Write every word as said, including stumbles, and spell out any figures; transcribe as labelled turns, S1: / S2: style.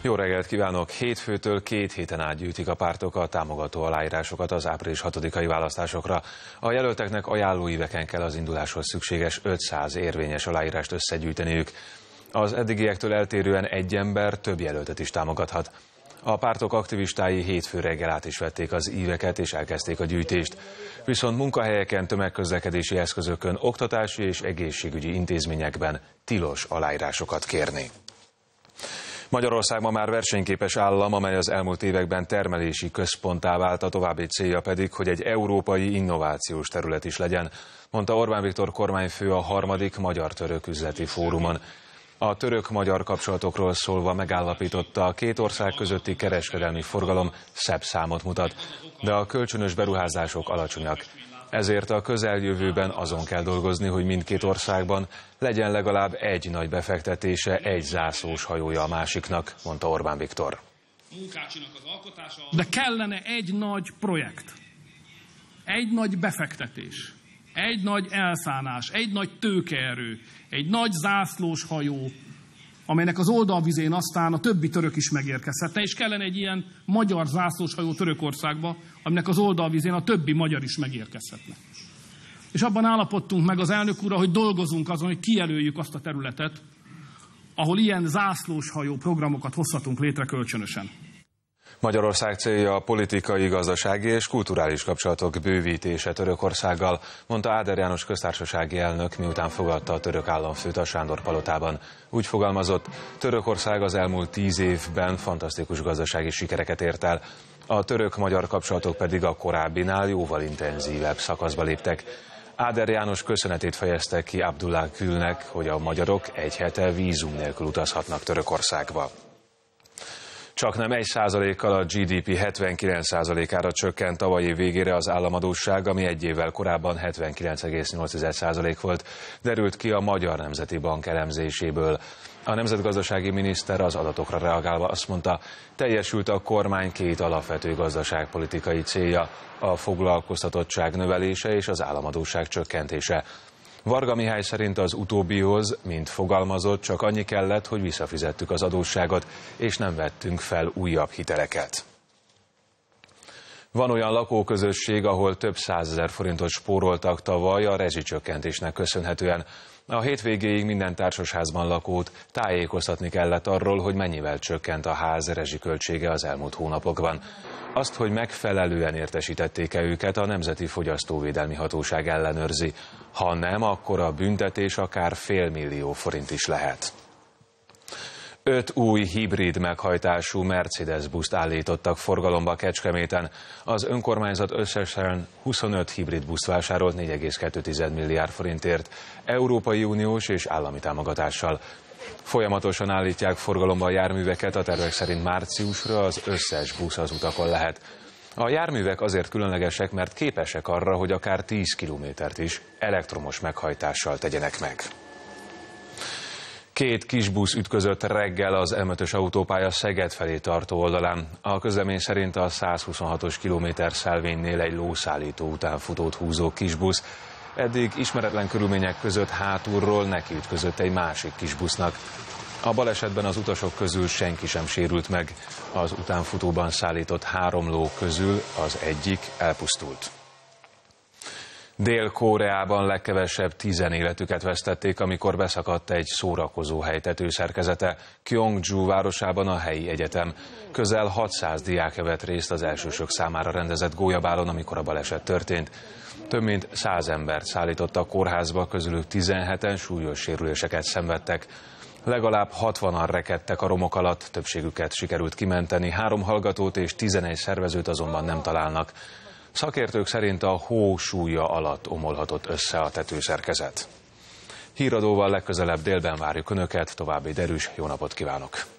S1: Jó reggelt kívánok! Hétfőtől két héten át gyűjtik a pártok a támogató aláírásokat az április hatodikai választásokra. A jelölteknek ajánlóíveken kell az induláshoz szükséges ötszáz érvényes aláírást összegyűjteniük. Az eddigiektől eltérően egy ember több jelöltet is támogathat. A pártok aktivistái hétfő reggel át is vették az íveket és elkezdték a gyűjtést. Viszont munkahelyeken, tömegközlekedési eszközökön, oktatási és egészségügyi intézményekben tilos aláírásokat kérni. Magyarország ma már versenyképes állam, amely az elmúlt években termelési központtá vált, a további célja pedig, hogy egy európai innovációs terület is legyen, mondta Orbán Viktor kormányfő a harmadik Magyar-Török Üzleti Fórumon. A török-magyar kapcsolatokról szólva megállapította, a két ország közötti kereskedelmi forgalom szebb számot mutat, de a kölcsönös beruházások alacsonyak. Ezért a közeljövőben azon kell dolgozni, hogy mindkét országban legyen legalább egy nagy befektetése, egy zászlós hajója a másiknak, mondta Orbán Viktor.
S2: De kellene egy nagy projekt, egy nagy befektetés, egy nagy elszánás, egy nagy tőkeerő, egy nagy zászlós hajó, amelynek az oldalvizén aztán a többi török is megérkezhetne, és kellene egy ilyen magyar zászlós hajó Törökországba, aminek az oldalvizén a többi magyar is megérkezhetne. És abban állapodtunk meg az elnök úrral, hogy dolgozunk azon, hogy kijelöljük azt a területet, ahol ilyen zászlós hajó programokat hozhatunk létre kölcsönösen.
S1: Magyarország célja a politikai, gazdasági és kulturális kapcsolatok bővítése Törökországgal, mondta Áder János köztársasági elnök, miután fogadta a török államfőt a Sándor-palotában. Úgy fogalmazott, Törökország az elmúlt tíz évben fantasztikus gazdasági sikereket ért el, a török-magyar kapcsolatok pedig a korábbinál jóval intenzívebb szakaszba léptek. Áder János köszönetét fejezte ki Abdullah Gülnek, hogy a magyarok egy hete vízum nélkül utazhatnak Törökországba. Csaknem egy százalékkal a gé dé pé hetvenkilenc százalékára csökkent tavaly év végére az államadósság, ami egy évvel korábban hetvenkilenc egész nyolc százalék volt, derült ki a Magyar Nemzeti Bank elemzéséből. A nemzetgazdasági miniszter az adatokra reagálva azt mondta, teljesült a kormány két alapvető gazdaságpolitikai célja, a foglalkoztatottság növelése és az államadósság csökkentése. Varga Mihály szerint az utóbbihoz, mint fogalmazott, csak annyi kellett, hogy visszafizettük az adósságot, és nem vettünk fel újabb hiteleket. Van olyan lakóközösség, ahol több százezer forintot spóroltak tavaly a rezsicsökkentésnek köszönhetően. A hétvégéig minden társasházban lakót tájékoztatni kellett arról, hogy mennyivel csökkent a ház rezsiköltsége az elmúlt hónapokban. Azt, hogy megfelelően értesítették-e őket, a Nemzeti Fogyasztóvédelmi Hatóság ellenőrzi. Ha nem, akkor a büntetés akár félmillió forint is lehet. Öt új hibrid meghajtású Mercedes buszt állítottak forgalomba Kecskeméten. Az önkormányzat összesen huszonöt hibrid buszt vásárolt négy egész kettő milliárd forintért, Európai Uniós és állami támogatással. Folyamatosan állítják forgalomba a járműveket, a tervek szerint márciusra az összes busz az utakon lehet. A járművek azért különlegesek, mert képesek arra, hogy akár tíz kilométert is elektromos meghajtással tegyenek meg. Két kisbusz ütközött reggel az em ötös autópálya Szeged felé tartó oldalán. A közlemény szerint a százhuszonhatos kilométer szelvénynél egy lószállító utánfutót húzó kisbusz eddig ismeretlen körülmények között hátulról nekiütközött egy másik kisbusznak. A balesetben az utasok közül senki sem sérült meg. Az utánfutóban szállított három ló közül az egyik elpusztult. Dél-Koreában legkevesebb tízen életüket vesztették, amikor beszakadt egy szórakozóhely tetőszerkezete. Gyeongju városában a helyi egyetem. Közel hatszáz diák vett részt az elsősök számára rendezett gólyabálon, amikor a baleset történt. Több mint száz embert szállított a kórházba, közülük tizenheten súlyos sérüléseket szenvedtek. Legalább hatvanan rekedtek a romok alatt, többségüket sikerült kimenteni, három hallgatót és tizenegy szervezőt azonban nem találnak. Szakértők szerint a hó súlya alatt omolhatott össze a tetőszerkezet. Híradóval legközelebb délben várjuk Önöket, további derűs jó napot kívánok!